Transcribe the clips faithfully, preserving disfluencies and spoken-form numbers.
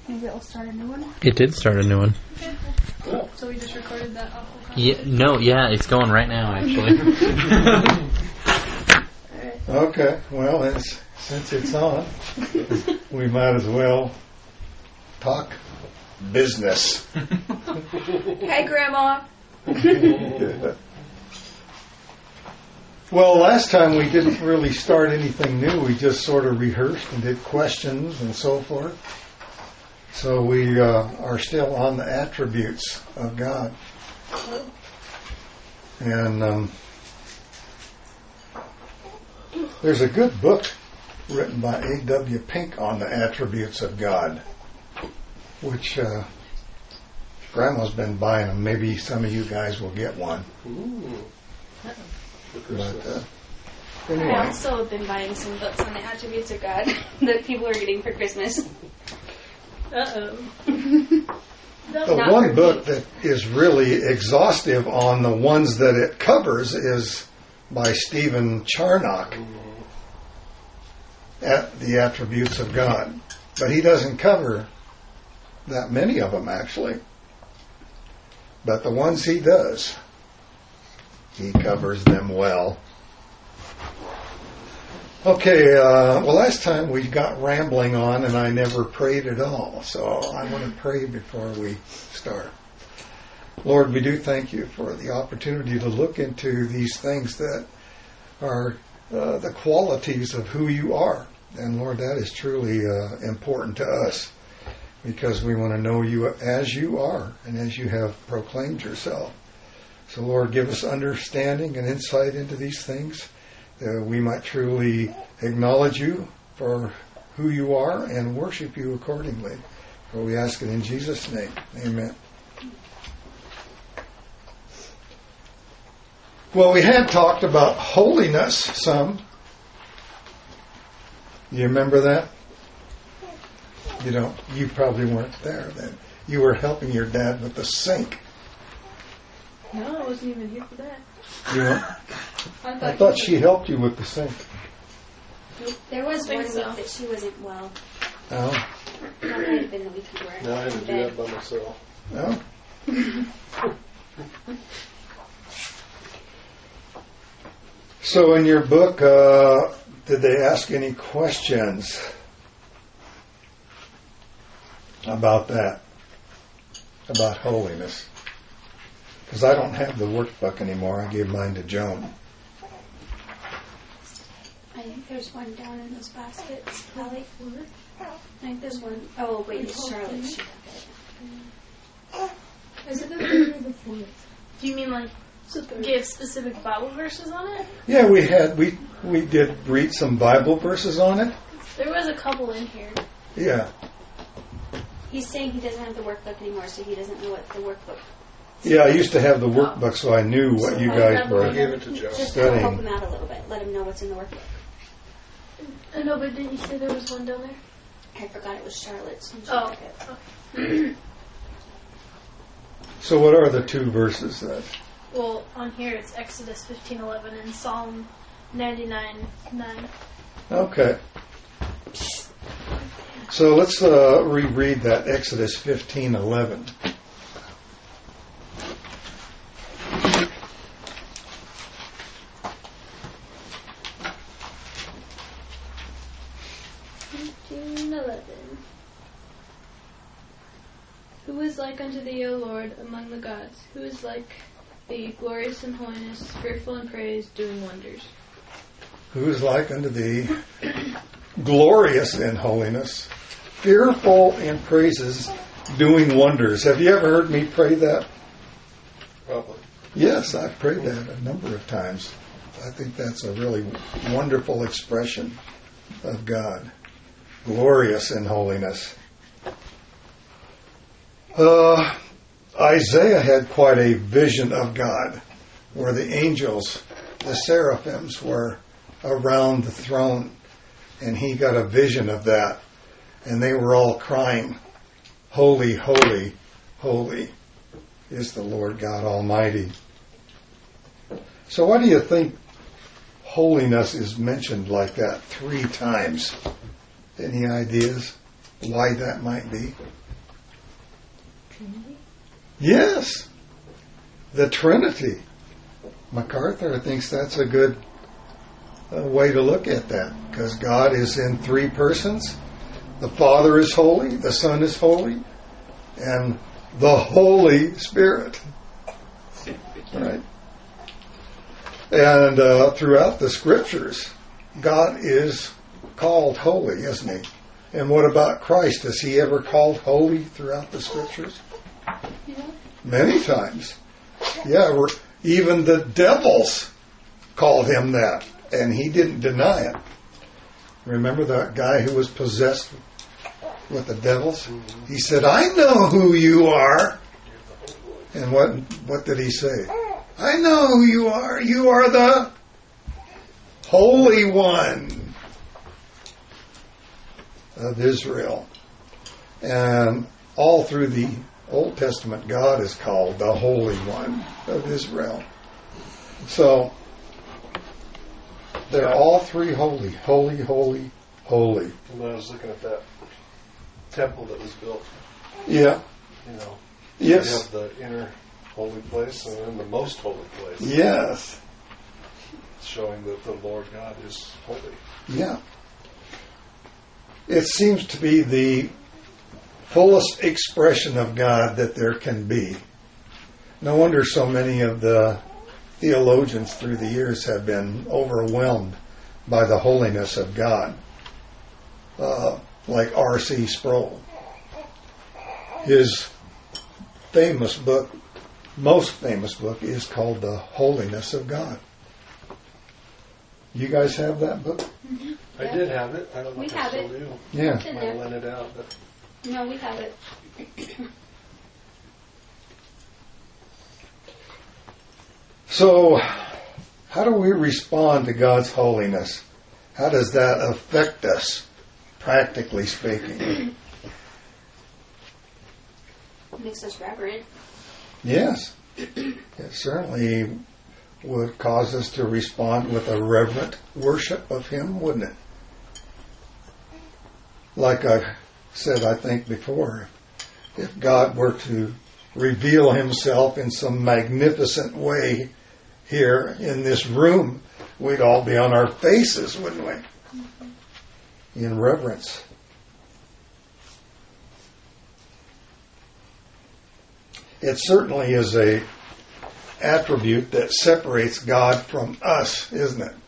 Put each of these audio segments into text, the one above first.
Maybe it'll start a new one? It did start a new one. Okay. Cool. So we just recorded that awful conversation? Yeah, no, yeah, it's going right now, actually. Okay, well, it's, since it's on, we might as well talk business. Hey, Grandma. Well, last time we didn't really start anything new. We just sort of rehearsed and did questions and so forth. So we uh, are still on the attributes of God. And um, there's a good book written by A W Pink on the attributes of God, which uh, Grandma's been buying them. Maybe some of you guys will get one. Ooh. But, uh, I anyway. also have been buying some books on the attributes of God that people are getting for Christmas. Uh-oh. The Not one for book me. that is really exhaustive on the ones that it covers is by Stephen Charnock, at the attributes of God. But he doesn't cover that many of them, actually. But the ones he does, he covers them well. Okay, uh, well, last time we got rambling on and I never prayed at all. So I want to pray before we start. Lord, we do thank you for the opportunity to look into these things that are uh, the qualities of who you are. And Lord, that is truly uh, important to us because we want to know you as you are and as you have proclaimed yourself. So Lord, give us understanding and insight into these things, that we might truly acknowledge you for who you are and worship you accordingly. For we ask it in Jesus' name. Amen. Well, we had talked about holiness some. You remember that? You don't. You probably weren't there then. You were helping your dad with the sink. No, I wasn't even here for that. You know? I thought, I thought she helped you with the sink. There was I one think week so. that she wasn't well. Oh. That might have been the week you were No, I had to in do bed. that by myself. No. So in your book, uh, did they ask any questions about that? About holiness? Because I don't have the workbook anymore. I gave mine to Joan. I think there's one down in those baskets. Probably. I think there's one. Oh, wait, it's Charlotte. She got it. Is it the third or the fourth? Do you mean like give specific Bible verses on it? Yeah, we had we we did read some Bible verses on it. There was a couple in here. Yeah. He's saying he doesn't have the workbook anymore, so he doesn't know what the workbook. Yeah, I used to have the workbook, so I knew what you guys I were. gave it to Joe. Just Studying. help him out a little bit. Let him know what's in the workbook. I know, but didn't you say there was one down there? I forgot it was Charlotte's. and she Oh, took it. okay. So what are the two verses that? Well, on here it's Exodus fifteen eleven and Psalm ninety-nine nine. Okay. So let's uh, reread that Exodus fifteen eleven. fifteen eleven. Who is like unto thee, O Lord, among the gods? Who is like thee, glorious in holiness, fearful in praise, doing wonders? Who is like unto thee, glorious in holiness, fearful in praises, doing wonders. Have you ever heard me pray that? Probably. Yes, I've prayed that a number of times. I think that's a really wonderful expression of God. Glorious in holiness. Uh, Isaiah had quite a vision of God, where the angels, the seraphims, were around the throne, and he got a vision of that, and they were all crying, "Holy, holy, holy is the Lord God Almighty." So why do you think holiness is mentioned like that three times? Any ideas? why that might be? Trinity? Yes, the Trinity. MacArthur thinks that's a good uh, way to look at that, because God is in three persons. The Father is holy, the Son is holy, and the Holy Spirit. Right? And uh, throughout the Scriptures, God is called holy, isn't He? And what about Christ? Is He ever called holy throughout the Scriptures? Yeah. Many times. Yeah, we're, even the devils called Him that, and He didn't deny it. Remember that guy who was possessed with the devils? He said, I know who you are. And what what did he say? I know who you are. You are the Holy One of Israel. And all through the Old Testament, God is called the Holy One of Israel. So, they're all three holy. Holy, holy, holy. And I was looking at that temple that was built, Yeah. you know. Yes. You have the inner holy place and then the most holy place. Yes. Showing that the Lord God is holy. Yeah. It seems to be the fullest expression of God that there can be. No wonder so many of the theologians through the years have been overwhelmed by the holiness of God. Uh, like R C Sproul. His famous book, most famous book, is called The Holiness of God. You guys have that book? Mm-hmm. I Yeah. did have it. I don't know We if I have still it. do. Yeah. It's in I there. lent it out, but No, we have it. So, how do we respond to God's holiness? How does that affect us, practically speaking? Makes us reverent. Yes. It certainly would cause us to respond with a reverent worship of Him, wouldn't it? Like I said, I think before, if God were to reveal Himself in some magnificent way here in this room, we'd all be on our faces, wouldn't we? In reverence. It certainly is a attribute that separates God from us, isn't it?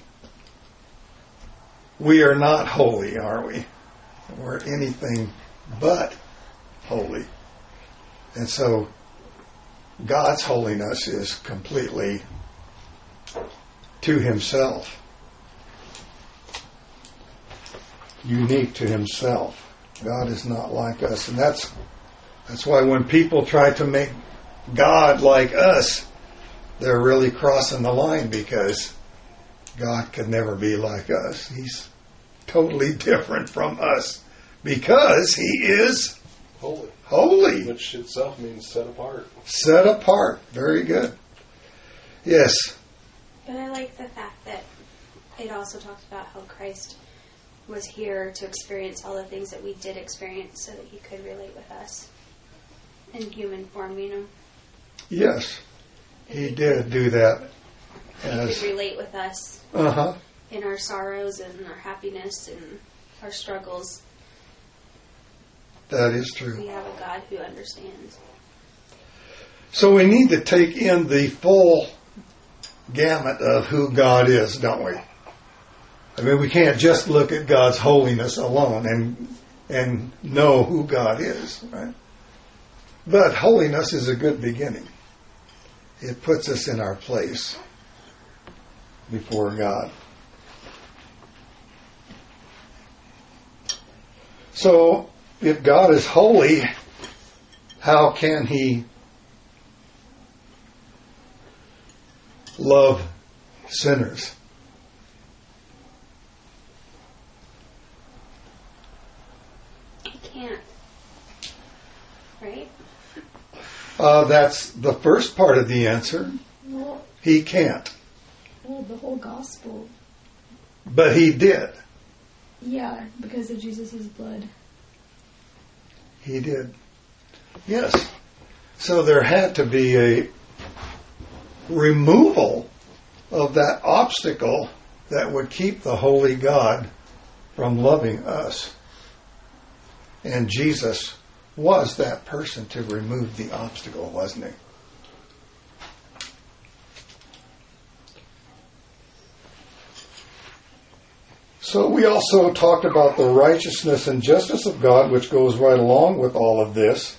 We are not holy, are we? We're anything but holy. And so God's holiness is completely to Himself. Unique to Himself. God is not like us. And that's that's why when people try to make God like us, they're really crossing the line, because God could never be like us. He's totally different from us because He is holy. holy. Which itself means set apart. Set apart. Very good. Yes. But I like the fact that it also talks about how Christ was here to experience all the things that we did experience so that He could relate with us in human form, you know. Yes. He did do that. He As, could relate with us uh-huh. in our sorrows and our happiness and our struggles. That is true. We have a God who understands. So we need to take in the full gamut of who God is, don't we? I mean, we can't just look at God's holiness alone and and know who God is, right? But holiness is a good beginning. It puts us in our place before God. So, if God is holy, how can He love sinners? He can't. Right? Uh, that's the first part of the answer. Well, He can't. well, the whole gospel. But He did. Yeah, because of Jesus' blood. He did. Yes. So there had to be a removal of that obstacle that would keep the holy God from loving us. And Jesus was that person to remove the obstacle, wasn't he? So we also talked about the righteousness and justice of God, which goes right along with all of this.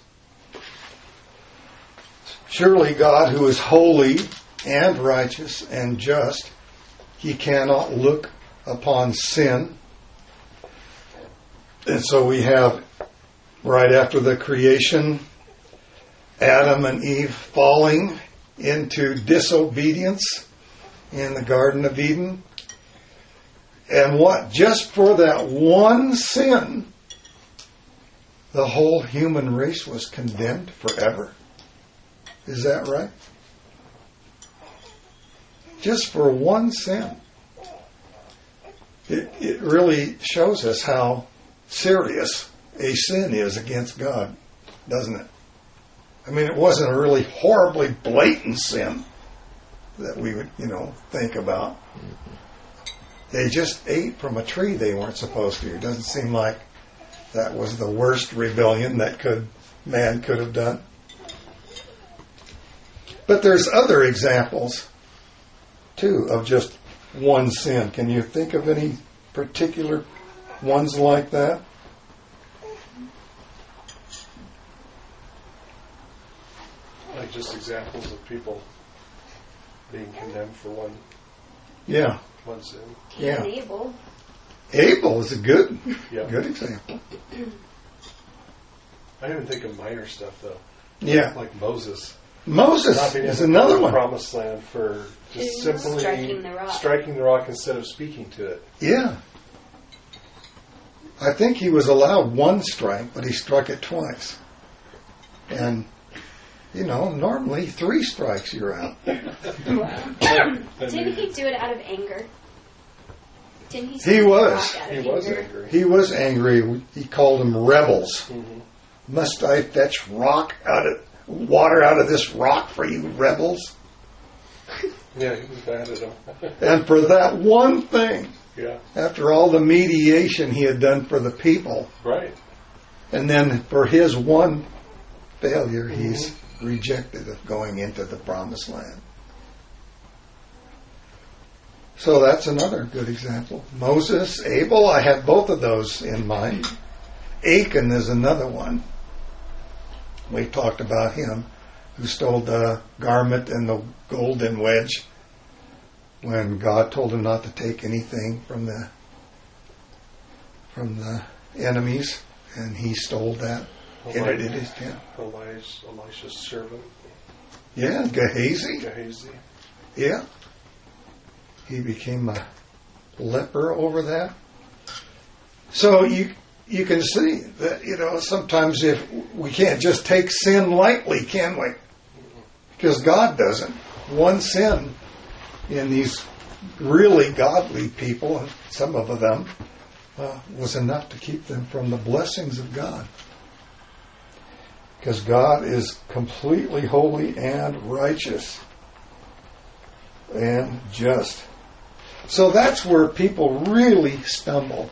Surely God, who is holy and righteous and just, he cannot look upon sin. And so we have, right after the creation, Adam and Eve falling into disobedience in the Garden of Eden. And what? Just for that one sin, the whole human race was condemned forever. Is that right? Just for one sin. It, it really shows us how serious a sin is against God, doesn't it? I mean, it wasn't a really horribly blatant sin that we would, you know, think about. They just ate from a tree they weren't supposed to. It doesn't seem like that was the worst rebellion that could man could have done. But there's other examples, too, of just one sin. Can you think of any particular ones like that? Like just examples of people being condemned for one, Yeah. one sin. Yeah. Abel. Abel is a good, Yeah. good example. I even think of minor stuff though. Yeah. Like Moses. Moses Not being is able to another go to the one. Promised land for just Mm, simply striking the rock. striking the rock instead of speaking to it. Yeah. I think he was allowed one strike, but he struck it twice. And, you know, normally three strikes you're out. Didn't he do it out of anger? Didn't he? He strike the was. rock out of He was anger? angry. He was angry. He called them rebels. Mhm. Must I fetch rock out of water out of this rock for you rebels? Yeah, he was bad at them. And for that one thing, Yeah, after all the mediation he had done for the people, right. and then for his one failure, he's rejected of going into the promised land. So that's another good example. Moses, Abel, I have both of those in mind. Achan is another one. We talked about him, who stole the garment and the golden wedge when God told him not to take anything from the from the enemies, and he stole that. Hid it in his tent. Elijah, Elisha's servant, Yeah, Gehazi. Gehazi. Yeah. He became a leper over that. So you you can see that, you know, sometimes if we can't just take sin lightly, can we? Because God doesn't. One sin in these really godly people, and some of them, uh, was enough to keep them from the blessings of God. Because God is completely holy and righteous and just. So that's where people really stumble.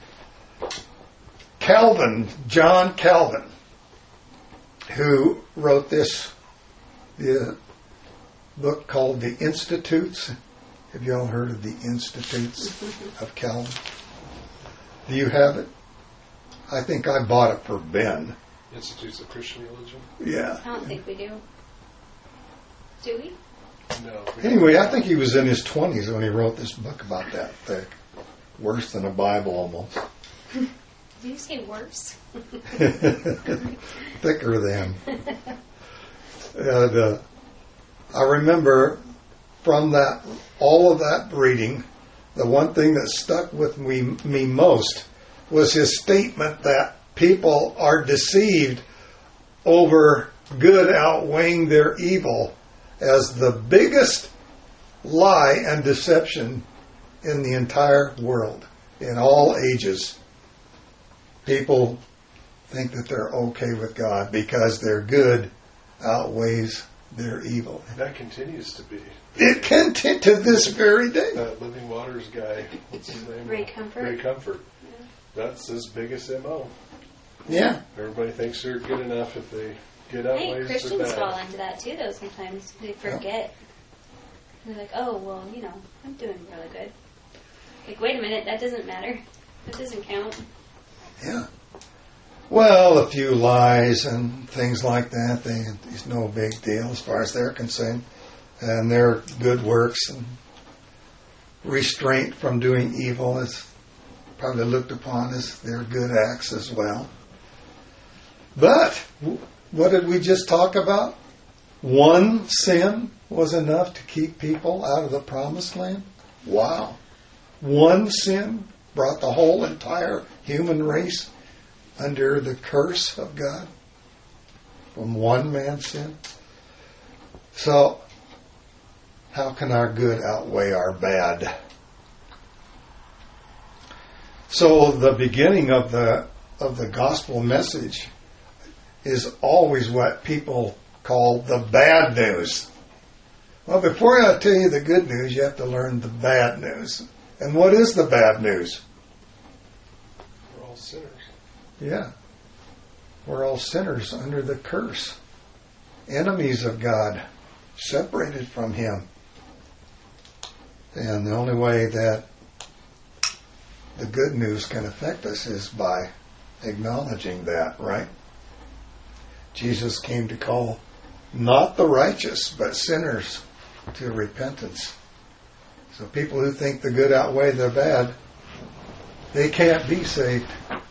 Calvin, John Calvin, who wrote this the book called The Institutes. Have you all heard of the Institutes of Calvin? Do you have it? I think I bought it for Ben. Institutes of Christian Religion? Yeah. I don't think we do. Do we? No. Anyway, I think he was in his twenties when he wrote this book about that thick. Worse than a Bible almost. Did you say worse? Thicker than. And, uh, I remember from that, all of that reading, the one thing that stuck with me, me most was his statement that people are deceived over good outweighing their evil as the biggest lie and deception in the entire world, in all ages. People think that they're okay with God because their good outweighs their evil. That continues to be. It can t- to this very day. That Living Waters guy, what's his name? Ray Comfort. Ray Comfort. That's his biggest M O. Yeah. Everybody thinks they're good enough if they get out I think ways they're Christians bad. fall into that too, though, sometimes. They forget. They're like, oh, well, you know, I'm doing really good. Like, wait a minute, that doesn't matter. That doesn't count. Yeah. Well, a few lies and things like that, they, it's no big deal as far as they're concerned. And their good works and restraint from doing evil is probably looked upon as their good acts as well. But, what did we just talk about? One sin was enough to keep people out of the promised land? Wow. One sin brought the whole entire human race under the curse of God from one man's sin. So, how can our good outweigh our bad? So, the beginning of the of the gospel message is always what people call the bad news. Well, before I tell you the good news, you have to learn the bad news. And what is the bad news? We're all sinners. Yeah. We're all sinners under the curse. Enemies of God. Separated from Him. And the only way that the good news can affect us is by acknowledging that, right? Jesus came to call not the righteous, but sinners to repentance. So people who think the good outweigh the bad, they can't be saved.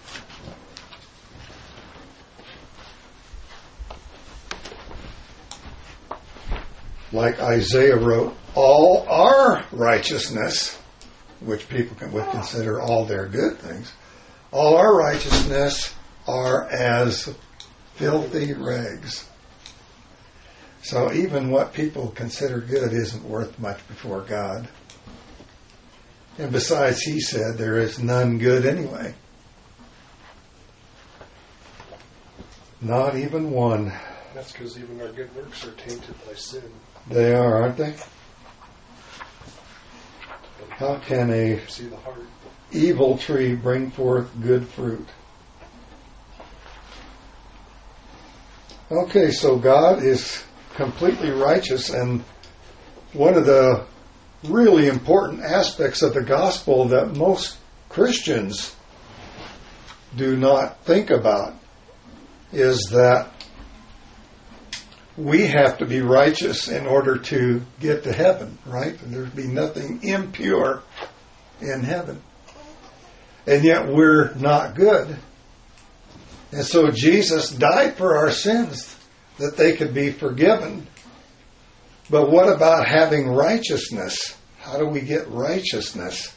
Like Isaiah wrote, all our righteousness, which people can, would consider all their good things, all our righteousness are as filthy rags. So even what people consider good isn't worth much before God. And besides, He said there is none good anyway. Not even one. That's because even our good works are tainted by sin. They are, aren't they? How can a See the heart. evil tree bring forth good fruit? Okay, so God is completely righteous, and one of the really important aspects of the gospel that most Christians do not think about is that we have to be righteous in order to get to heaven, right? There'd be nothing impure in heaven. And yet we're not good. And so Jesus died for our sins that they could be forgiven. But what about having righteousness? How do we get righteousness?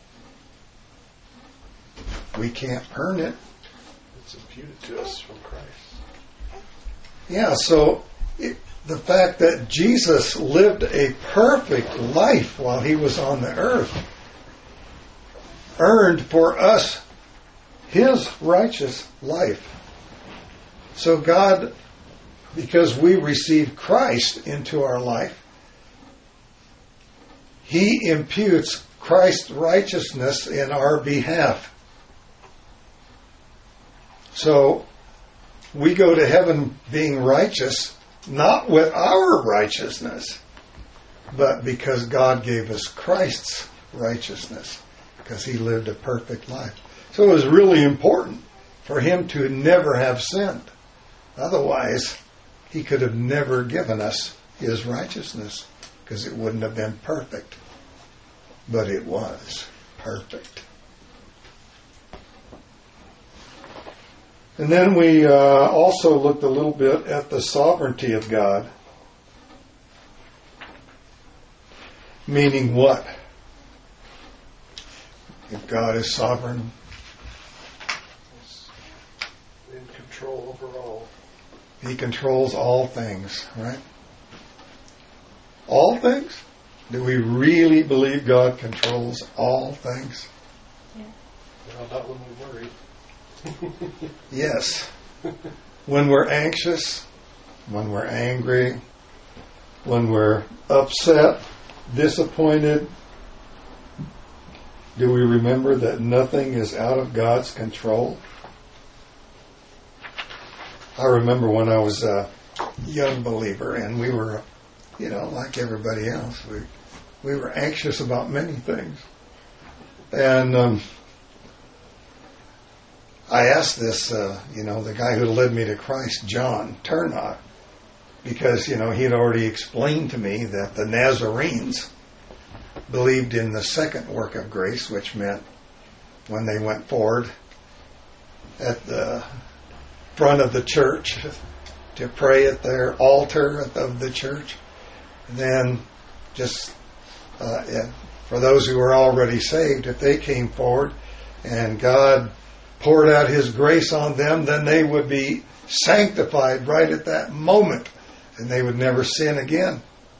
We can't earn it. It's imputed to us from Christ. Yeah, so it, the fact that Jesus lived a perfect life while He was on the earth earned for us His righteous life. So God, because we receive Christ into our life, He imputes Christ's righteousness in our behalf. So we go to heaven being righteous, not with our righteousness, but because God gave us Christ's righteousness, because He lived a perfect life. So it was really important for Him to never have sinned. Otherwise, He could have never given us His righteousness, because it wouldn't have been perfect. But it was perfect. And then we uh, also looked a little bit at the sovereignty of God. Meaning what? If God is sovereign, He's in control over all. He controls all things, right? All things? Do we really believe God controls all things? Well, not when we worry. Yes. when we're anxious, when we're angry, when we're upset, disappointed, do we remember that nothing is out of God's control? I remember when I was a young believer and we were, you know, like everybody else, we we were anxious about many things. And um, I asked this, uh, you know, the guy who led me to Christ, John Turnock, because, you know, he had already explained to me that the Nazarenes believed in the second work of grace, which meant when they went forward at the front of the church to pray at their altar of the church, then just uh, for those who were already saved, if they came forward and God poured out His grace on them, then they would be sanctified right at that moment and they would never sin again.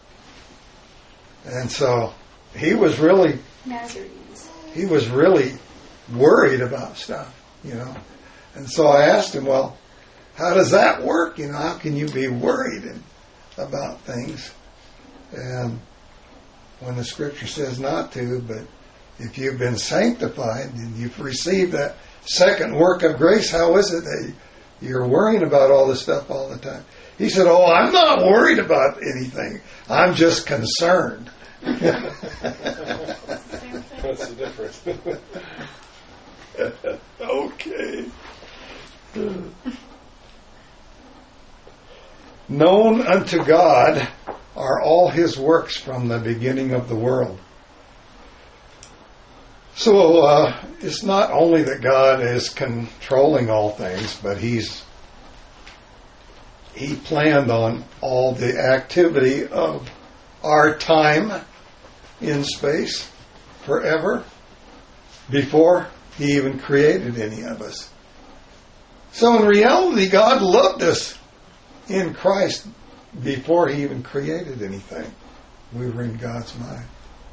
And so he was really Nazarenes. he was really worried about stuff, you know. And so I asked him, well, how does that work? You know, how can you be worried about things? And when the Scripture says not to, but if you've been sanctified and you've received that second work of grace, how is it that you're worrying about all this stuff all the time? He said, oh, I'm not worried about anything. I'm just concerned. That's the difference. Okay. Known unto God are all His works from the beginning of the world. So uh, it's not only that God is controlling all things, but He's He planned on all the activity of our time in space forever before He even created any of us. So in reality, God loved us in Christ before He even created anything. We were in God's mind.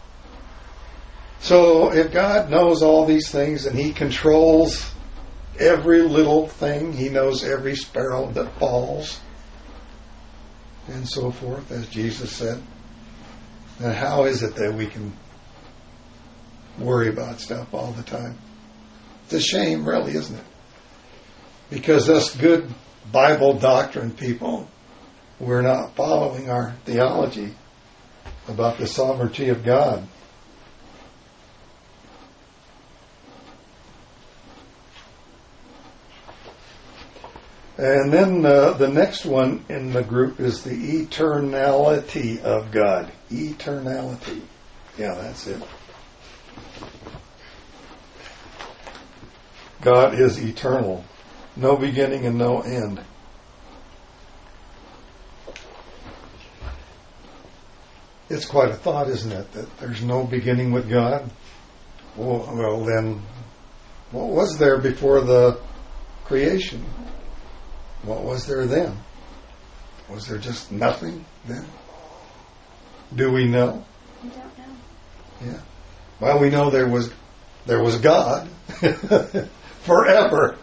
So if God knows all these things and He controls every little thing, He knows every sparrow that falls and so forth, as Jesus said, then how is it that we can worry about stuff all the time? It's a shame, really, isn't it? Because us good Bible doctrine people, we're not following our theology about the sovereignty of God. And then uh, the next one in the group is the eternality of God. Eternality. Yeah, that's it. God is eternal. No beginning and no end. It's quite a thought, isn't it, that there's no beginning with God? Well, well then, what was there before the creation? What was there then? Was there just nothing then? Do we know? I don't know. Yeah. Well, we know there was there was God forever.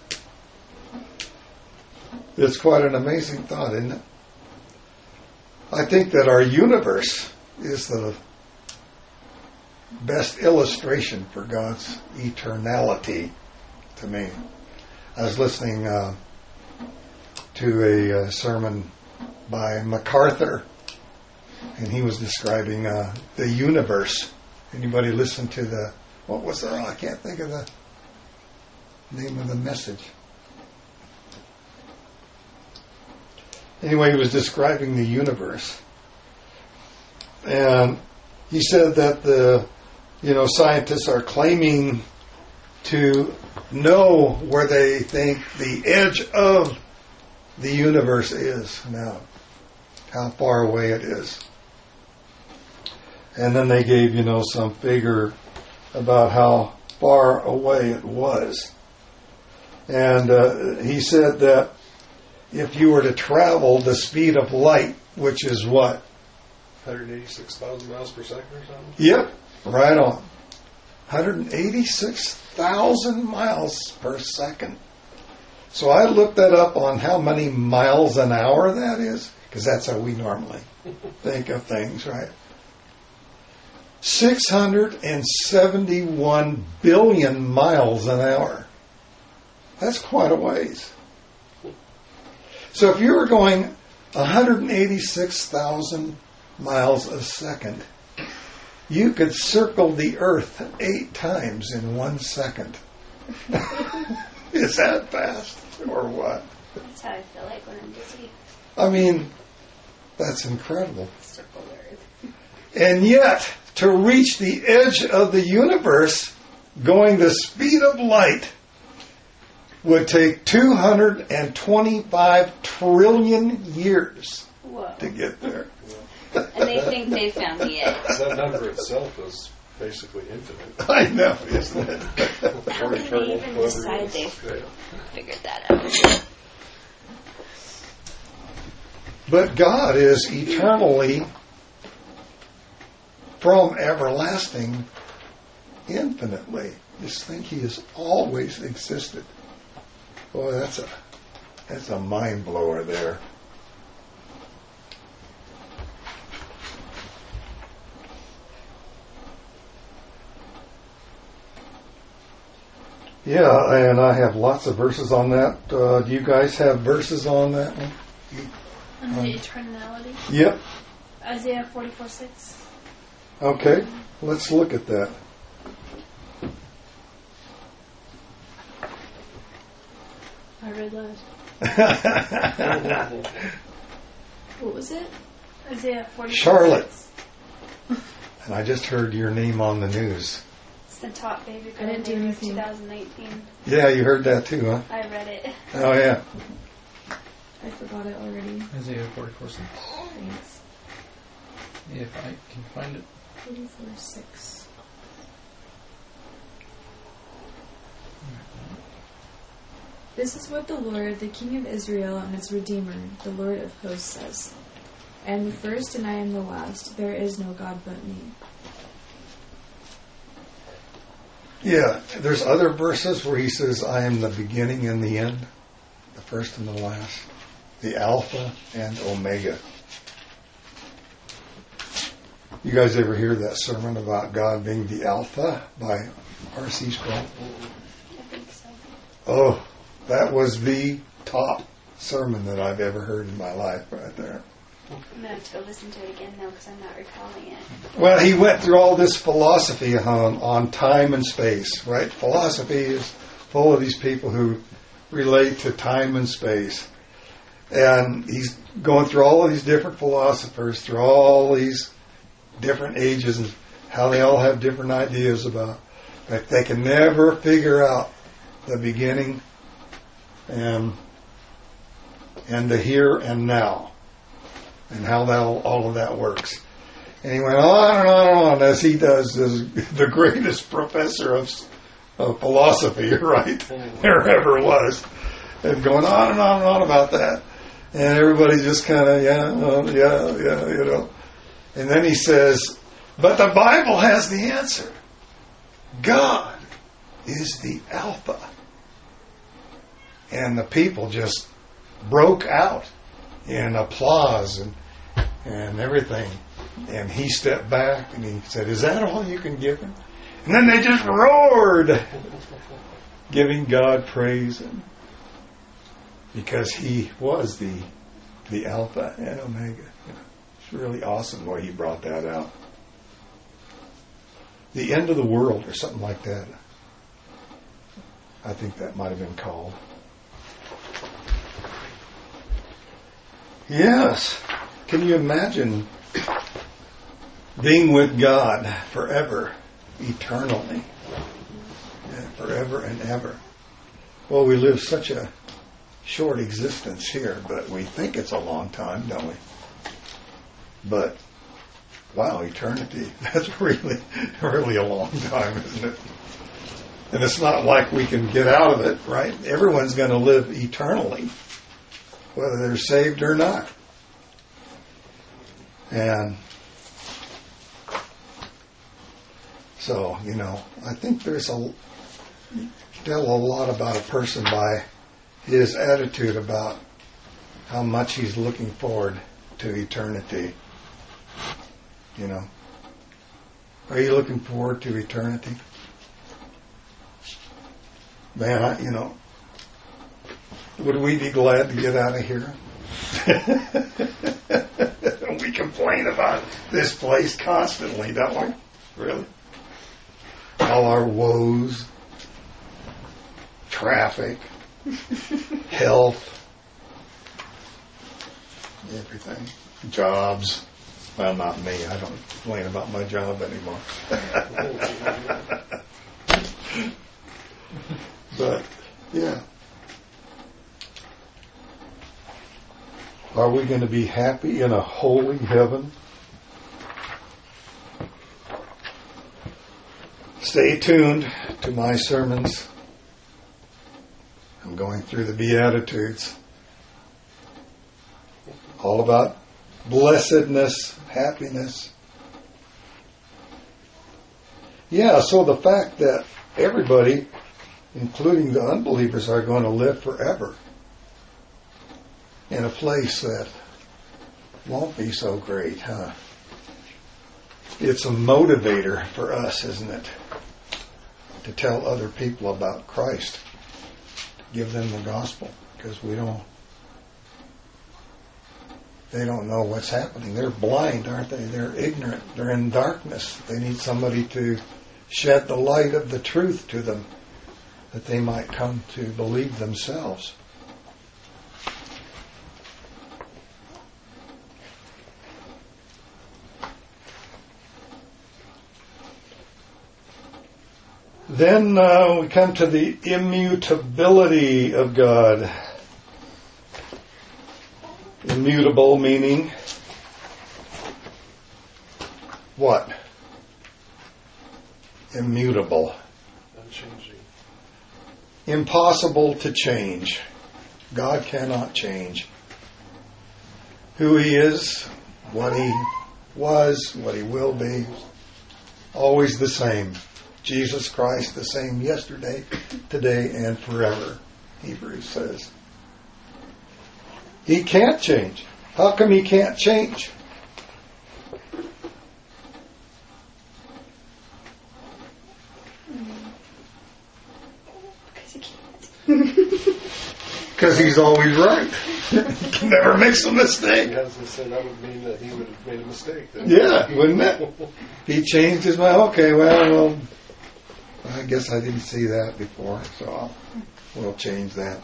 It's quite an amazing thought, isn't it? I think that our universe is the best illustration for God's eternality to me. I was listening uh, to a uh, sermon by MacArthur, and he was describing uh, the universe. Anybody listen to the, what was the, oh, I can't think of the name of the message. Anyway, he was describing the universe. And he said that the, you know, scientists are claiming to know where they think the edge of the universe is now, how far away it is. And then they gave, you know, some figure about how far away it was. And uh, he said that if you were to travel the speed of light, which is what? one hundred eighty-six thousand miles per second or something? Yep, right on. one hundred eighty-six thousand miles per second. So I looked that up on how many miles an hour that is, because that's how we normally think of things, right? six hundred seventy-one billion miles an hour. That's quite a ways. So if you were going one hundred eighty-six thousand miles a second, you could circle the earth eight times in one second. Is that fast or what? That's how I feel like when I'm dizzy. I mean, that's incredible. Circle the earth. And yet, to reach the edge of the universe, going the speed of light, would take two hundred twenty-five trillion years Whoa. to get there. And they think they found the edge. That number itself is basically infinite. I know, isn't it? How can they even Whoever decide is. they've Yeah. figured that out? But God is eternally, from everlasting, infinitely. Just think He has always existed. Boy, that's a that's a mind blower there. Yeah, and I have lots of verses on that. Uh, do you guys have verses on that one? And the eternality. Yep. Isaiah forty-four six. Okay, let's look at that. I read last. What was it? Isaiah forty-four Charlotte. six. And I just heard your name on the news. It's the top baby I girl didn't do name of anything. twenty nineteen. Yeah, you heard that too, huh? I read it. Oh, yeah. I forgot it already. Isaiah forty-four six. Thanks. If I can find it. forty-four six. This is what the Lord, the King of Israel and its Redeemer, the Lord of hosts, says. I am the first and I am the last. There is no God but me. Yeah, there's other verses where he says, I am the beginning and the end, the first and the last, the Alpha and Omega. You guys ever hear that sermon about God being the Alpha by R C Sproul? I think so. Oh, that was the top sermon that I've ever heard in my life right there. I'm going to have to go listen to it again now because I'm not recalling it. Well, he went through all this philosophy on, on time and space, right? Philosophy is full of these people who relate to time and space. And he's going through all of these different philosophers, through all these different ages, and how they all have different ideas about. Like they can never figure out the beginning and and the here and now, and how that all of that works. And he went on and on and on, as he does, as the greatest professor of, of philosophy, right, there ever was, and going on and on and on about that. And everybody just kind of, yeah, uh, yeah, yeah, you know. And then he says, but the Bible has the answer. God is the Alpha. And the people just broke out in applause and and everything. And he stepped back and he said, is that all you can give him? And then they just roared, giving God praise, and because he was the the Alpha and Omega. It's really awesome the way he brought that out. The end of the world or something like that. I think that might have been called. Yes. Can you imagine being with God forever, eternally, yeah, forever and ever? Well, we live such a short existence here, but we think it's a long time, don't we? But, wow, eternity, that's really, really a long time, isn't it? And it's not like we can get out of it, right? Everyone's going to live eternally, whether they're saved or not. And so, you know, I think there's a, you tell a lot about a person by his attitude about how much he's looking forward to eternity. You know. Are you looking forward to eternity? Man, I, you know, would we be glad to get out of here? We complain about this place constantly, don't we? Really? All our woes, traffic, health, everything, jobs. Well, not me. I don't complain about my job anymore. But, yeah. Are we going to be happy in a holy heaven? Stay tuned to my sermons. I'm going through the Beatitudes. All about blessedness, happiness. Yeah, so the fact that everybody, including the unbelievers, are going to live forever in a place that won't be so great, huh? It's a motivator for us, isn't it? To tell other people about Christ. Give them the gospel. Because we don't... They don't know what's happening. They're blind, aren't they? They're ignorant. They're in darkness. They need somebody to shed the light of the truth to them, that they might come to believe themselves. Then uh, we come to the immutability of God. Immutable meaning what? Immutable. Unchanging. Impossible to change. God cannot change. Who He is, what He was, what He will be, always the same. Jesus Christ, the same yesterday, today, and forever, Hebrews says. He can't change. How come He can't change? Because He can't. Because He's always right. He can never makes a mistake. Yeah, as I said, that would mean that He would have made a mistake. Then. Yeah, wouldn't it? He changed His mind. Okay, well, well, I guess I didn't see that before, so I'll, we'll change that.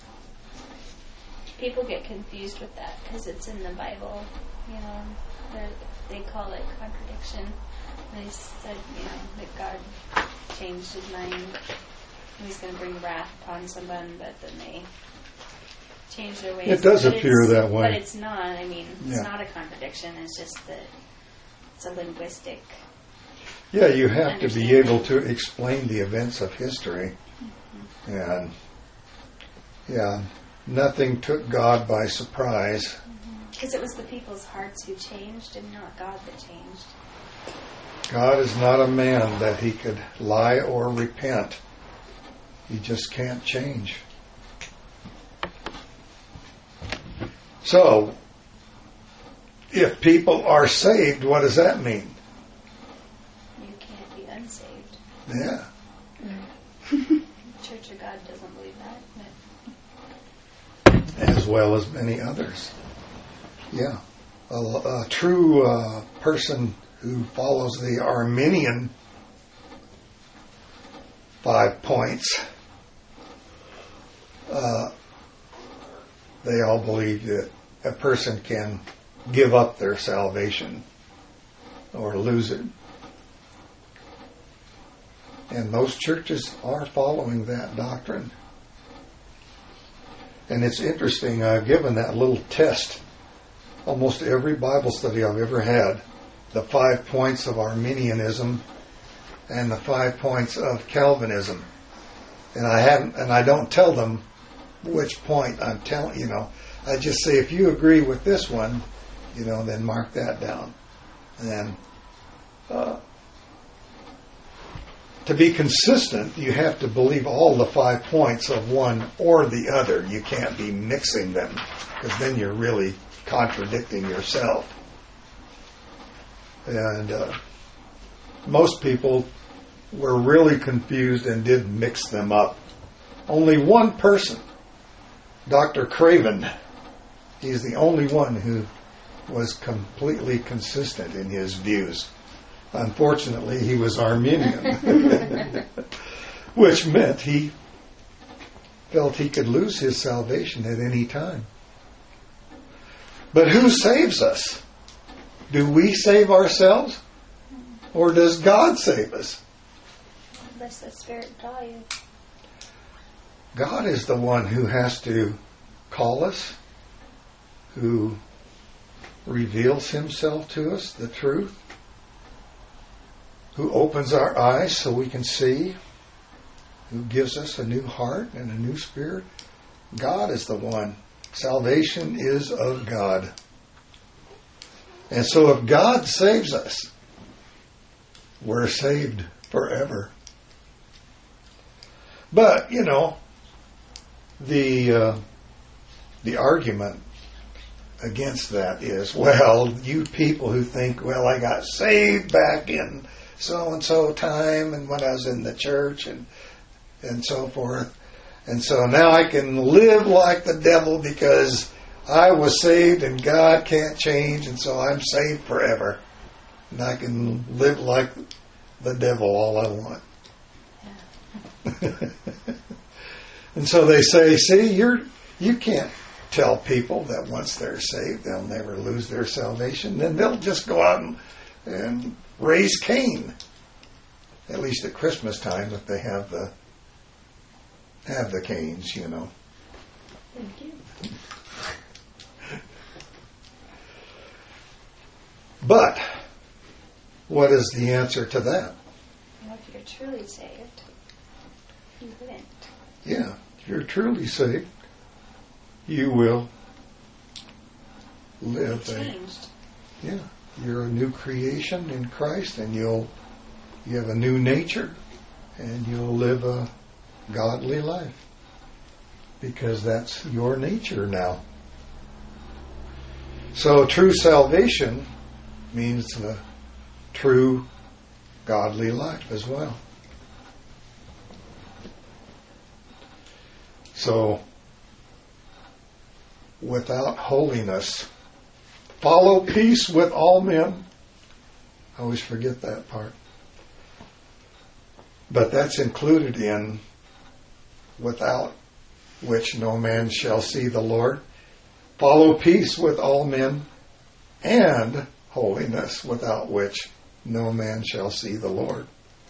People get confused with that because it's in the Bible. You know, They're, they call it contradiction. They said, you know, that God changed His mind. And He's going to bring wrath upon someone, but then they change their ways. It does But appear it's- that way. But it's not. I mean, it's Yeah. not a contradiction. It's just that it's a linguistic. Yeah, you have to be Understand. able to explain the events of history. Mm-hmm. And, yeah, nothing took God by surprise. Because it was the people's hearts who changed and not God that changed. God is not a man that He could lie or repent. He just can't change. So, if people are saved, what does that mean? You can't be unsaved. Yeah. The Church of God doesn't believe that. But As well as many others. Yeah. A, a true uh, person who follows the Arminian five points, uh, they all believe that a person can give up their salvation or lose it. And most churches are following that doctrine. And it's interesting, I've given that little test. Almost every Bible study I've ever had, the five points of Arminianism and the five points of Calvinism. And I haven't, and I don't tell them which point I'm telling, you know. I just say, if you agree with this one, you know, then mark that down. And then, uh, to be consistent, you have to believe all the five points of one or the other. You can't be mixing them, because then you're really contradicting yourself. And uh, most people were really confused and did mix them up. Only one person, Doctor Craven, he's the only one who was completely consistent in his views. Unfortunately, he was Arminian, which meant he felt he could lose his salvation at any time. But who saves us? Do we save ourselves? Or does God save us? Unless the Spirit draw you. God is the one who has to call us, who reveals himself to us, the truth, who opens our eyes so we can see, who gives us a new heart and a new spirit. God is the one. Salvation is of God. And so if God saves us, we're saved forever. But, you know, the uh, the argument against that is, well, you people who think, well, I got saved back in so-and-so time and when I was in the church and and so forth. And so now I can live like the devil because I was saved and God can't change, and so I'm saved forever. And I can live like the devil all I want. And so they say, see, you're you can't tell people that once they're saved, they'll never lose their salvation. Then they'll just go out and, and raise Cain. At least at Christmas time, if they have the have the canes, you know. Thank you. But what is the answer to that? Well, if you're truly saved, you wouldn't. Yeah, if you're truly saved, you will live You're a changed. yeah. You're a new creation in Christ, and you'll you have a new nature, and you'll live a godly life because that's your nature now. So true salvation means a true godly life as well. So without holiness, follow peace with all men. I always forget that part. But that's included in without which no man shall see the Lord. Follow peace with all men and holiness, without which no man shall see the Lord.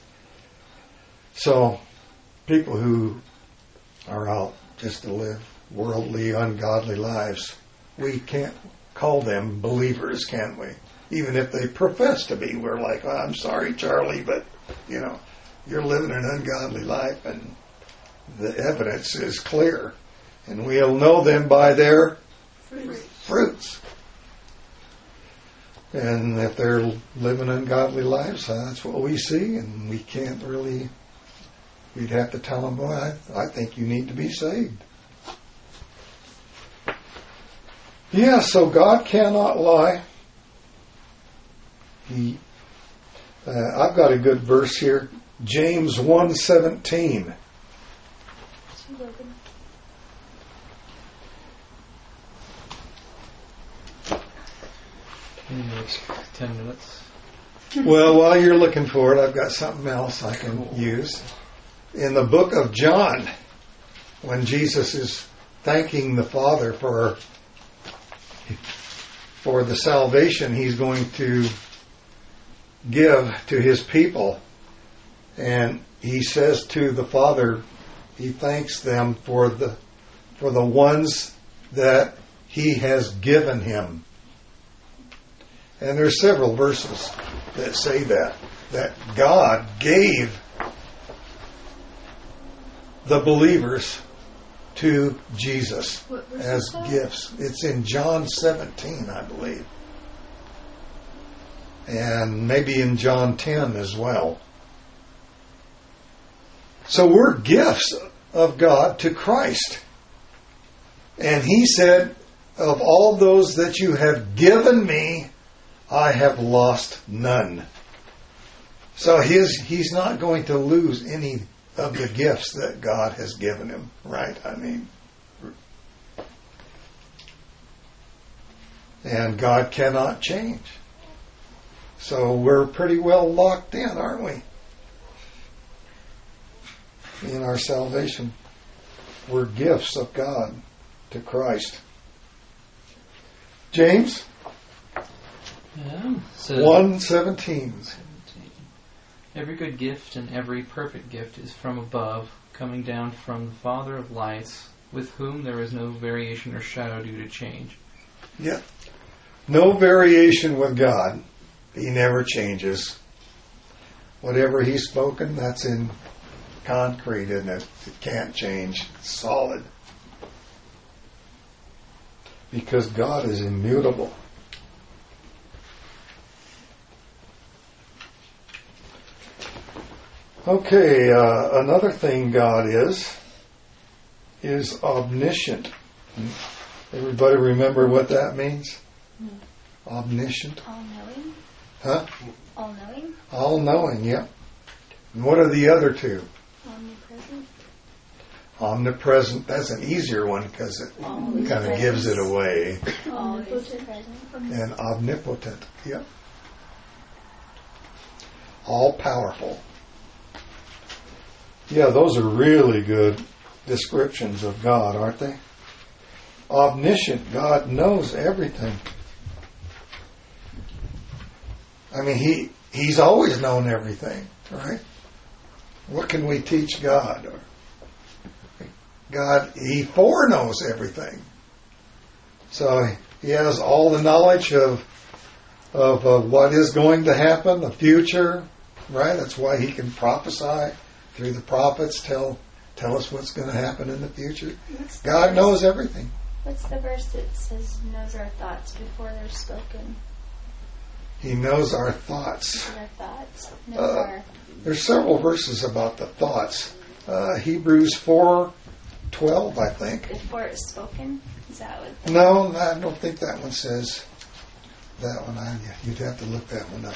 So, people who are out just to live worldly, ungodly lives, we can't call them believers, can we? Even if they profess to be, we're like, oh, I'm sorry, Charlie, but, you know, you're living an ungodly life, and the evidence is clear. And we'll know them by their Fruits. fruits. And if they're living ungodly lives, that's what we see, and we can't really, we'd have to tell them, boy, I, I think you need to be saved. Yeah, so God cannot lie. He, uh, I've got a good verse here, James one seventeen. Ten minutes. Well, while you're looking for it, I've got something else I can use. In the book of John, when Jesus is thanking the Father for for the salvation he's going to give to his people, and he says to the Father, he thanks them for the for the ones that he has given him. And there's several verses that say that, that God gave the believers to Jesus What verse as is that? gifts. It's in John seventeen, I believe. And maybe in John ten as well. So we're gifts of God to Christ. And He said, of all those that you have given me, I have lost none. So his, He's not going to lose any of the gifts that God has given Him, right? I mean, and God cannot change. So we're pretty well locked in, aren't we? In our salvation. We're gifts of God to Christ. James Yeah. So one seventeen. every good gift and every perfect gift is from above, coming down from the Father of lights, with whom there is no variation or shadow due to change. Yeah. No variation with God. He never changes. Whatever He's spoken, that's in concrete, isn't it? It can't change. It's solid. Because God is immutable. Okay, uh, another thing God is, is omniscient. Everybody remember what that means? Mm. Omniscient. All-knowing? Huh? All-knowing? All-knowing, yeah. And what are the other two? Omnipresent? Omnipresent. That's an easier one because it kind of gives it away. Always present. And omnipotent, yeah. All-powerful. Yeah, those are really good descriptions of God, aren't they? Omniscient. God knows everything. I mean, he He's always known everything, right? What can we teach God? God, He foreknows everything. So He has all the knowledge of of uh, what is going to happen, the future, right? That's why He can prophesy through the prophets, tell tell us what's going to happen in the future. What's God the knows everything. What's the verse that says knows our thoughts before they're spoken? He knows our thoughts. Knows our thoughts. Knows Uh, our... There's several verses about the thoughts. Uh, Hebrews four twelve, I think. Before it's spoken? Is that what the... No, I don't think that one says that one. I, you'd have to look that one up.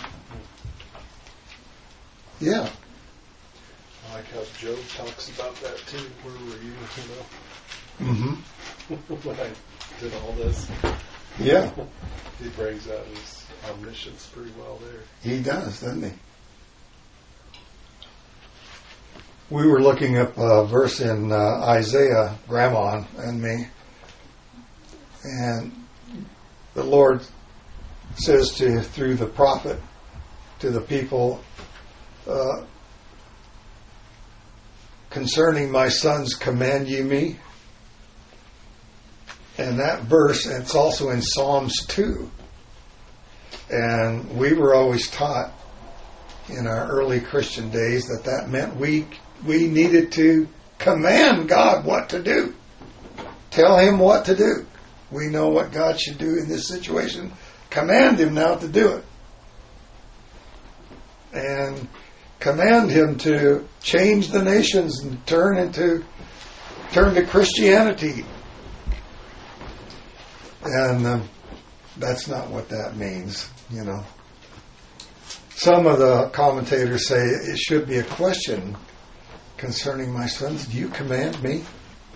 Yeah. I like how Job talks about that too. Where were you, you Mm-hmm. know, when I did all this? Yeah, He brings out his omniscience pretty well there. he does, doesn't he? We were looking up a verse in uh, Isaiah, Grandma and me, and the Lord says to through the prophet to the people, uh, concerning my sons, command ye me. And that verse, and it's also in Psalms two. And we were always taught in our early Christian days that that meant we we needed to command God what to do. Tell Him what to do. We know what God should do in this situation. Command Him now to do it. And command Him to change the nations and turn into turn to Christianity. And um, that's not what that means, you know. Some of the commentators say it should be a question concerning my sons. Do you command me?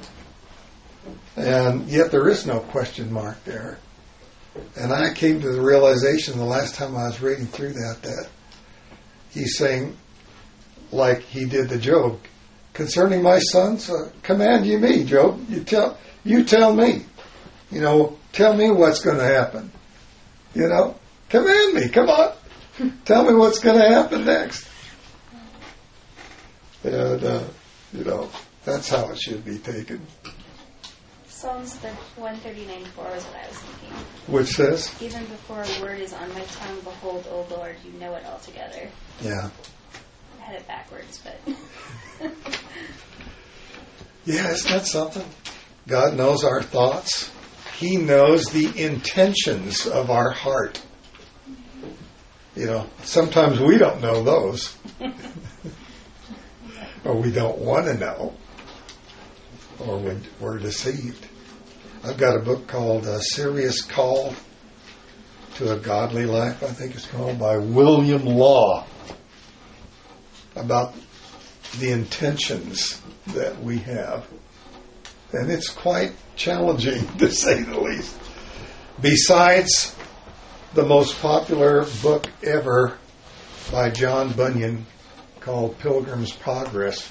And yet there is no question mark there. And I came to the realization the last time I was reading through that that he's saying, like he did to Job, concerning my sons, uh, command you me, Job. You tell, you tell me. You know, tell me what's going to happen. You know, command me. Come on. Tell me what's going to happen next. And, uh, you know, that's how it should be taken. Psalms one thirty-nine four was what I was thinking. Which says? Even before a word is on my tongue, behold, O Lord, you know it altogether. Yeah. I had it backwards, but... Yeah, isn't that something? God knows our thoughts. He knows the intentions of our heart. You know, sometimes we don't know those. or we don't want to know, or we- we're deceived. I've got a book called A Serious Call to a Godly Life, I think it's called, by William Law, about the intentions that we have. And it's quite challenging, to say the least. Besides the most popular book ever by John Bunyan called Pilgrim's Progress,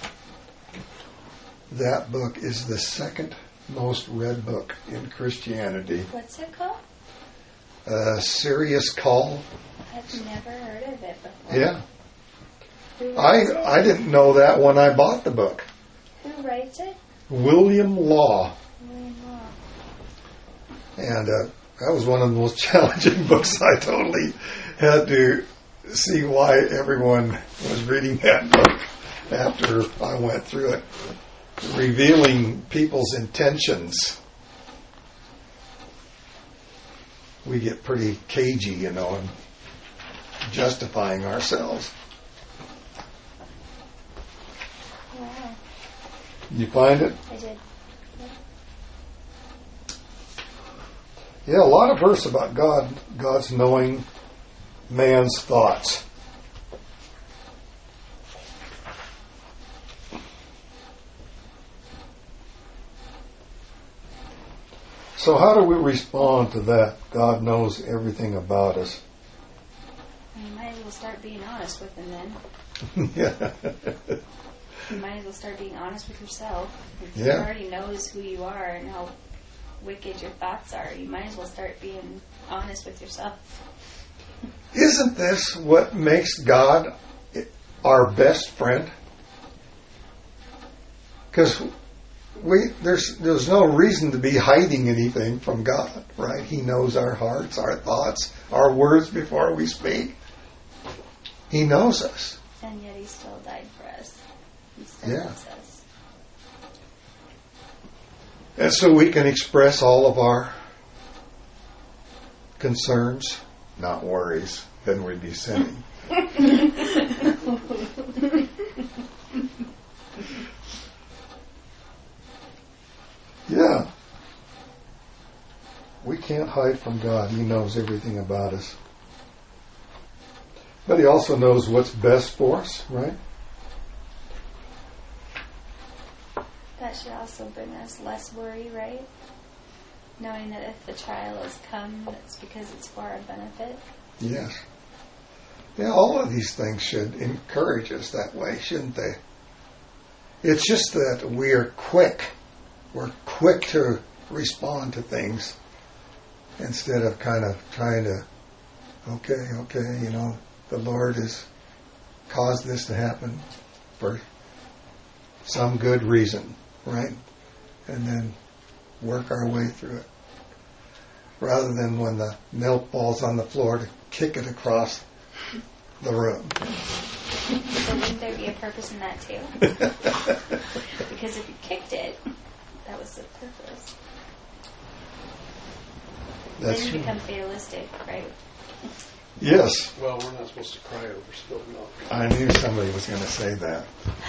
that book is the second most read book in Christianity. What's it called? A Serious Call. I've never heard of it before. Yeah. Who I writes it? I didn't know that when I bought the book. Who writes it? William Law. William Law. And uh, that was one of the most challenging books. I totally had to see why everyone was reading that book after I went through it. Revealing people's intentions. We get pretty cagey, you know, and justifying ourselves. Wow. You find it? I did. Yeah, a lot of verse about God, God's knowing man's thoughts. So how do we respond to that? God knows everything about us. You might as well start being honest with him then. Yeah. You might as well start being honest with yourself. If Yeah. he already knows who you are and how wicked your thoughts are, you might as well start being honest with yourself. Isn't this what makes God our best friend? Because we there's there's no reason to be hiding anything from God, right? He knows our hearts, our thoughts, our words before we speak. He knows us. And yet he still died for us. He still Yeah. loves us. And so we can express all of our concerns, not worries, then we'd be sinning. Yeah. We can't hide from God. He knows everything about us. But He also knows what's best for us, right? That should also bring us less worry, right? Knowing that if the trial has come, it's because it's for our benefit. Yes. Yeah, all of these things should encourage us that way, shouldn't they? It's just that we are quick. We're quick to respond to things instead of kind of trying to, okay, okay, you know, the Lord has caused this to happen for some good reason, right? And then work our way through it. Rather than when the milk falls on the floor to kick it across the room. So wouldn't there be a purpose in that too? Because if you kicked it, that was the purpose. That's then you true. become fatalistic, right? Yes. Well, we're not supposed to cry over spilled milk. I knew somebody was going to say that.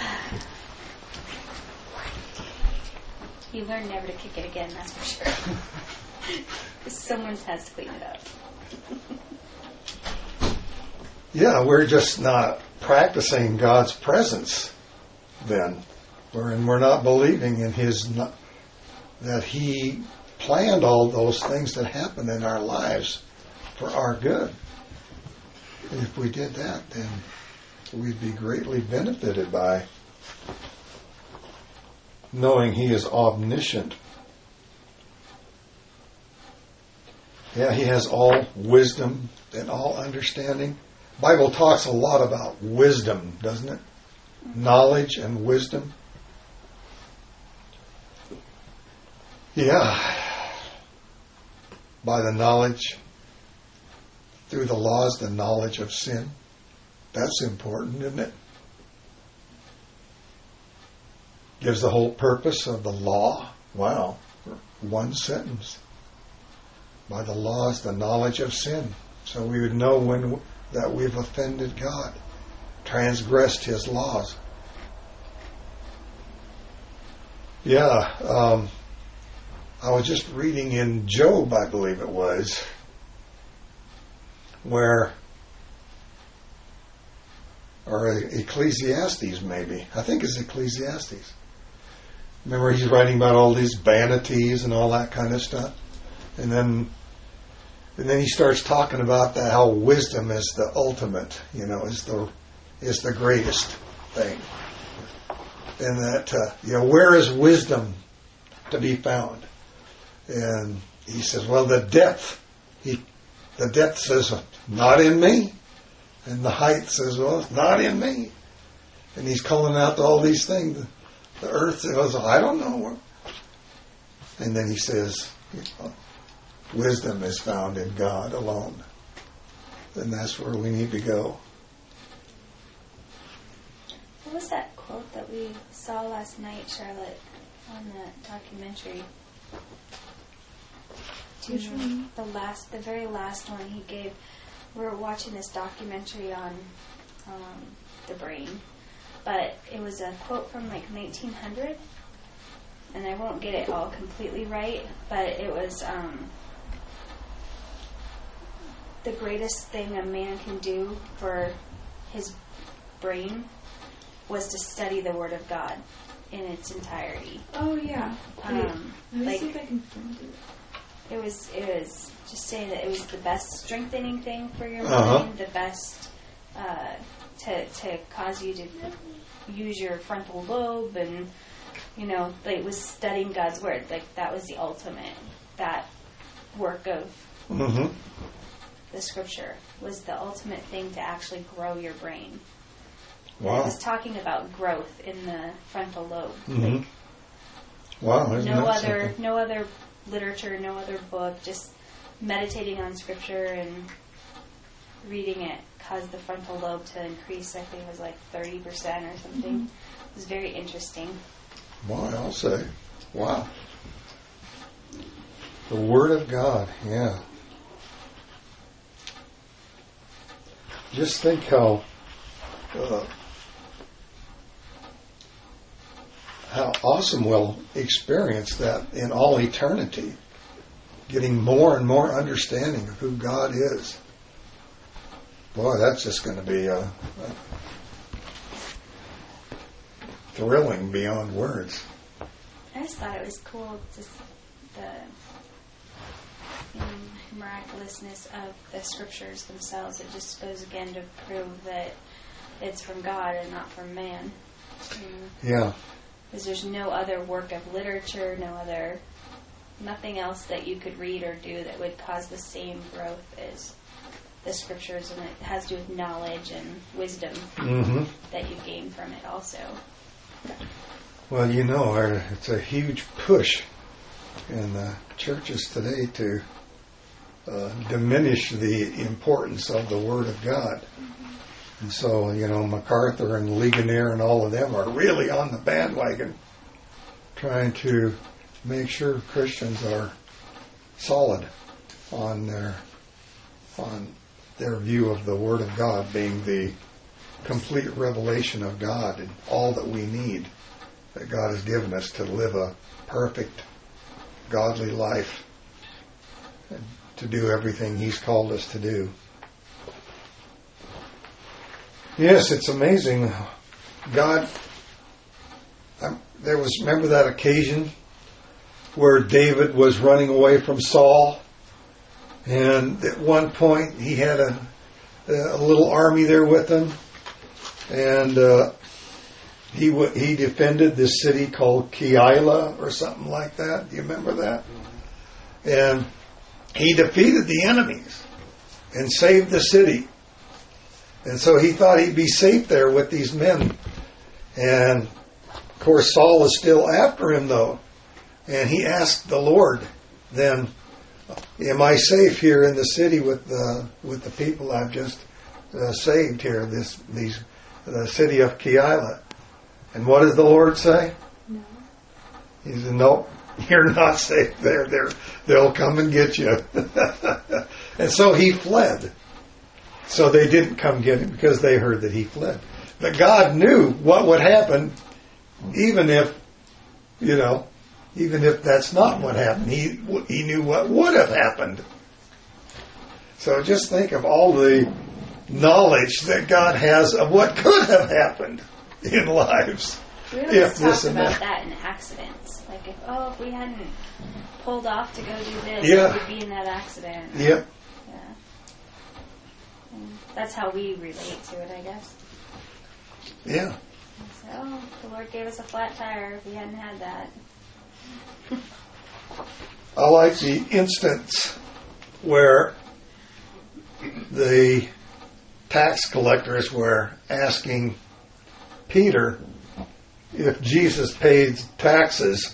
You learn never to kick it again, that's for sure. Because someone has to clean it up. Yeah, we're just not practicing God's presence then. We're, and we're not believing in His, not, that He planned all those things that happen in our lives for our good. And if we did that, then we'd be greatly benefited by knowing He is omniscient. Yeah, He has all wisdom and all understanding. The Bible talks a lot about wisdom, doesn't it? Knowledge and wisdom. Yeah. By the knowledge, through the laws, the knowledge of sin. That's important, isn't it? Gives the whole purpose of the law. Wow. One sentence. By the laws, the knowledge of sin. So we would know when that we've offended God, transgressed His laws. Yeah, um, I was just reading in Job, I believe it was, where, or Ecclesiastes maybe. I think it's Ecclesiastes. Remember, he's writing about all these vanities and all that kind of stuff, and then, and then he starts talking about the, how wisdom is the ultimate, you know, is the is the greatest thing, and that uh, you know, where is wisdom to be found? And he says, well, the depth, he, the depth says, not in me, and the height says, well, it's not in me, and he's calling out all these things. The earth says, I don't know. And then he says, wisdom is found in God alone. And that's where we need to go. What was that quote that we saw last night, Charlotte, on the documentary? Do you know the last, the very last one he gave? We were watching this documentary on um, the brain. But it was a quote from like nineteen hundred, and I won't get it all completely right, but it was um, the greatest thing a man can do for his brain was to study the Word of God in its entirety. Oh yeah. Um, Let me like, see if I can find it. It was it was just saying that it was the best strengthening thing for your Uh-huh. mind, the best uh, to to cause you to use your frontal lobe, and you know, like, was studying God's Word. Like, that was the ultimate. That work of Mm-hmm. the Scripture was the ultimate thing to actually grow your brain. Wow. It was talking about growth in the frontal lobe. Mm-hmm. Like, Wow. Isn't no that other, something? no other literature, no other book. Just meditating on Scripture and reading it caused the frontal lobe to increase. I think it was like thirty percent or something. Mm-hmm. It was very interesting. Why, I'll say. Wow. The Word of God, yeah. Just think how uh, how awesome we'll experience that in all eternity, getting more and more understanding of who God is. Boy, that's just going to be uh, uh, thrilling beyond words. I just thought it was cool, just the you know, miraculousness of the Scriptures themselves. It just goes again to prove that it's from God and not from man. You know? Yeah. Because there's no other work of literature, no other, nothing else that you could read or do that would cause the same growth as the Scriptures, and it has to do with knowledge and wisdom Mm-hmm. that you gain from it also. Well, you know, our, it's a huge push in uh, churches today to uh, diminish the importance of the Word of God. And so, you know, MacArthur and Ligonier and all of them are really on the bandwagon trying to make sure Christians are solid on their on their view of the Word of God being the complete revelation of God and all that we need that God has given us to live a perfect, godly life and to do everything He's called us to do. Yes, it's amazing. God, um, there was, remember that occasion where David was running away from Saul, and at one point he had a, a little army there with him, and uh, he w- he defended this city called Keilah or something like that. Do you remember that? And he defeated the enemies and saved the city. And so he thought he'd be safe there with these men. And, of course, Saul is still after him, though. And he asked the Lord, then, am I safe here in the city with the with the people I've just uh, saved here, this these the city of Keilah? And what does the Lord say? No. He said, no, you're not safe there. They're, they'll come and get you. And so he fled. So they didn't come get him because they heard that he fled. But God knew what would happen even if You know, even if that's not what happened, he he knew what would have happened. So just think of all the knowledge that God has of what could have happened in lives. We If always talk this and about that. that in accidents. Like, if, oh, if we hadn't pulled off to go do this, Yeah. we would be in that accident. Yep. Yeah. And that's how we relate to it, I guess. Yeah. So, oh, the Lord gave us a flat tire. If we hadn't had that. I like the instance where the tax collectors were asking Peter if Jesus paid taxes.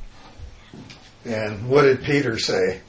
And what did Peter say?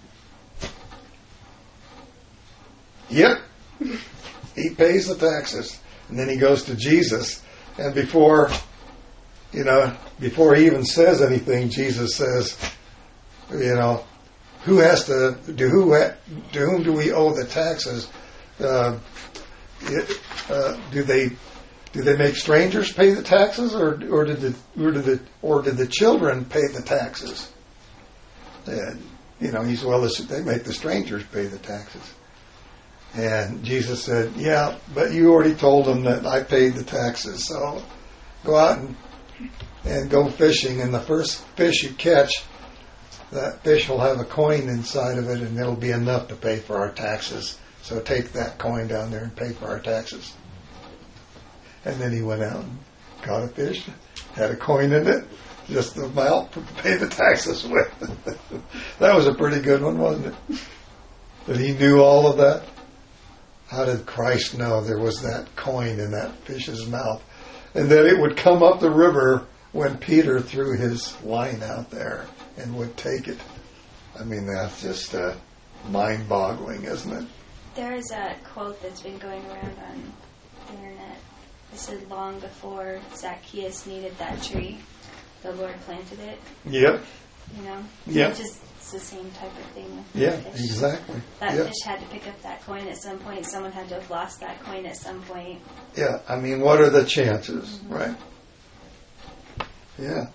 Yep, he pays the taxes. And then he goes to Jesus. And before, you know, before he even says anything, Jesus says, you know, who has to, to, who, to whom do we owe the taxes? Uh, it, uh, do they do they make strangers pay the taxes, or or did the or did the or did the children pay the taxes? And you know, he's well, they make the strangers pay the taxes. And Jesus said, yeah, but you already told them that I paid the taxes, so go out and and go fishing, and the first fish you catch, that fish will have a coin inside of it, and it'll be enough to pay for our taxes. So take that coin down there and pay for our taxes. And then he went out and caught a fish, had a coin in it, just the amount to pay the taxes with. That was a pretty good one, wasn't it? That he knew all of that. How did Christ know there was that coin in that fish's mouth? And that it would come up the river when Peter threw his line out there and would take it. I mean, that's just uh, mind-boggling, isn't it? There is a quote that's been going around on the internet. It said, long before Zacchaeus needed that tree, the Lord planted it. Yep. You know? Yep. It's just it's the same type of thing with Yeah, the fish. exactly. That Yep. fish had to pick up that coin at some point. Someone had to have lost that coin at some point. Yeah, I mean, what are the chances, Mm-hmm. right? Yeah.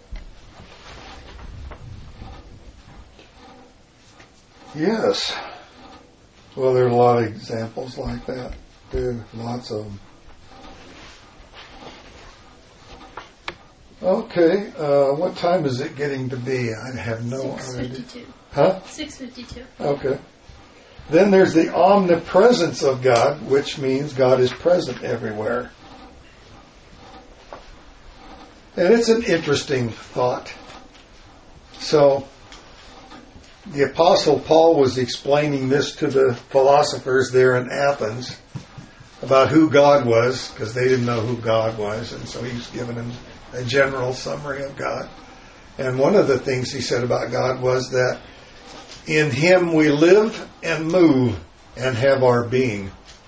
Yes. Well, there are a lot of examples like that, too. Lots of them. Okay, uh, what time is it getting to be? I have no six idea. fifty-two. Huh? six fifty-two. Okay. Then there's the omnipresence of God, which means God is present everywhere. And it's an interesting thought. So, the Apostle Paul was explaining this to the philosophers there in Athens about who God was, because they didn't know who God was, and so he was giving them a general summary of God. And one of the things he said about God was that in Him we live and move and have our being.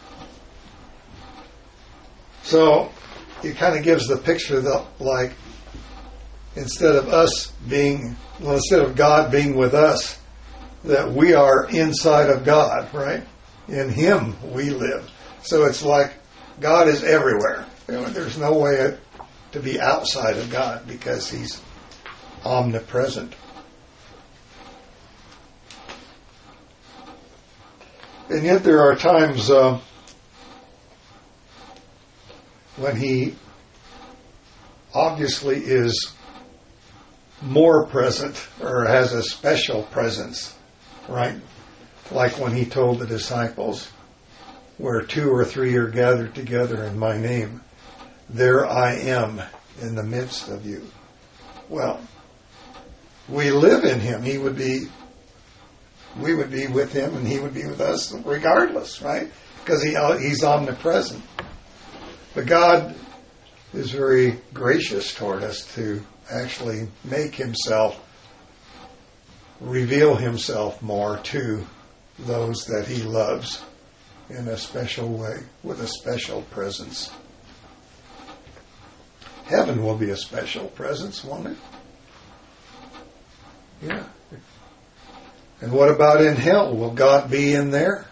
So it kind of gives the picture that, like, instead of us being, well, instead of God being with us, that we are inside of God, right? In Him we live. So it's like God is everywhere. You know, there's no way to be outside of God because He's omnipresent. And yet there are times uh, when He obviously is more present or has a special presence, right? Like when He told the disciples, where two or three are gathered together in my name, there I am in the midst of you. Well, we live in Him. He would be, we would be with Him and He would be with us regardless, right? Because he, He's omnipresent. But God is very gracious toward us to actually make Himself, reveal Himself more to those that He loves in a special way, with a special presence. Heaven will be a special presence, won't it? Yeah. And what about in hell? Will God be in there?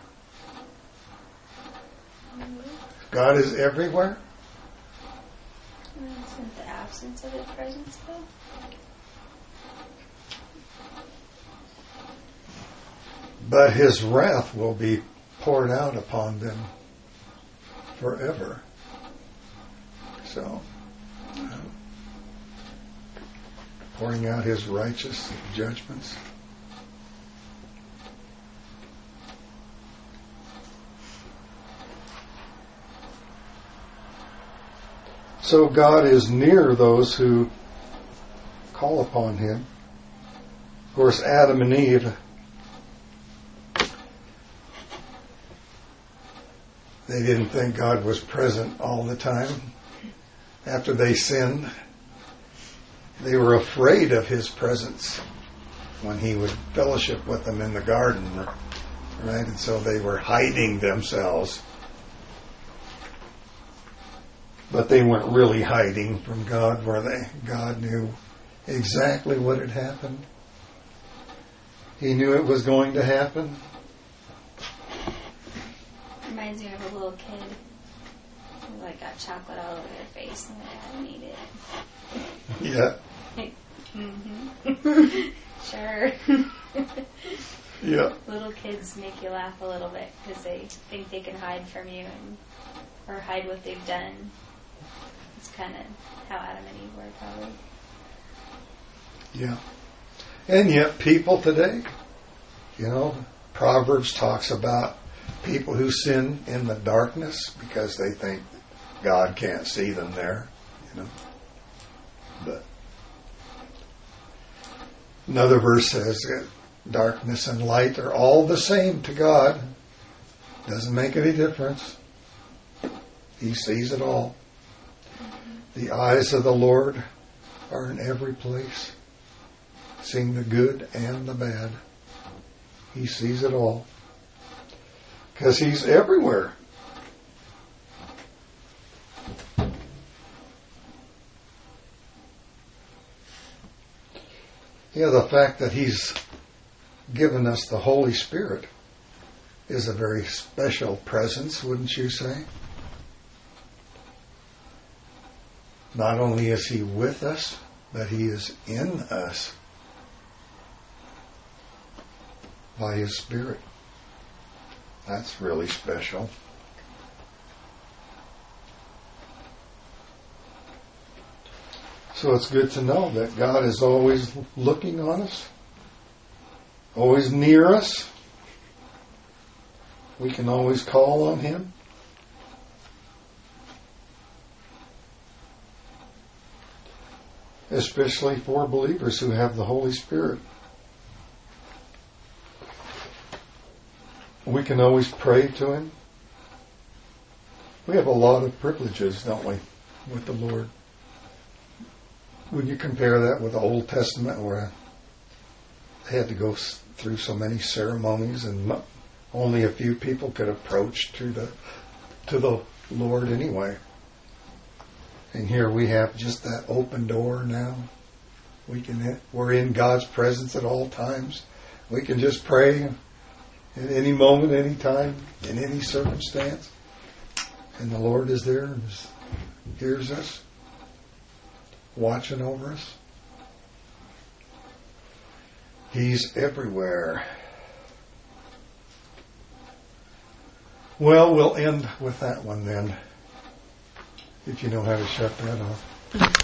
God is everywhere? Isn't the absence of His presence, though? but his wrath will be poured out upon them forever. So, uh, pouring out his righteous judgments. So God is near those who call upon him. Of course, Adam and Eve, they didn't think God was present all the time. After they sinned, they were afraid of his presence when he would fellowship with them in the garden, right? And so they were hiding themselves. But they weren't really hiding from God, were they? God knew exactly what had happened. He knew it was going to happen. Reminds me of a little kid who like got chocolate all over their face and they hadn't eat it. Yeah. Mm-hmm. Sure. Yeah. Little kids make you laugh a little bit because they think they can hide from you and or hide what they've done. It's kind of how Adam and Eve were, probably. Yeah. And yet people today, you know, Proverbs talks about people who sin in the darkness because they think God can't see them there, you know. But another verse says that darkness and light are all the same to God. Doesn't make any difference. He sees it all. The eyes of the Lord are in every place, seeing the good and the bad. He sees it all. Because he's everywhere. Yeah, the fact that he's given us the Holy Spirit is a very special presence, wouldn't you say? Not only is he with us, but he is in us by his Spirit. That's really special. So it's good to know that God is always looking on us, always near us. We can always call on him. Especially for believers who have the Holy Spirit. We can always pray to him. We have a lot of privileges, don't we, with the Lord? When you compare that with the Old Testament, where they had to go through so many ceremonies and only a few people could approach to the to the Lord anyway. And here we have just that open door now. We can we're in God's presence at all times. We can just pray at any moment, any time, in any circumstance. And the Lord is there and hears us, watching over us. He's everywhere. Well, we'll end with that one then, if you know how to shut that off.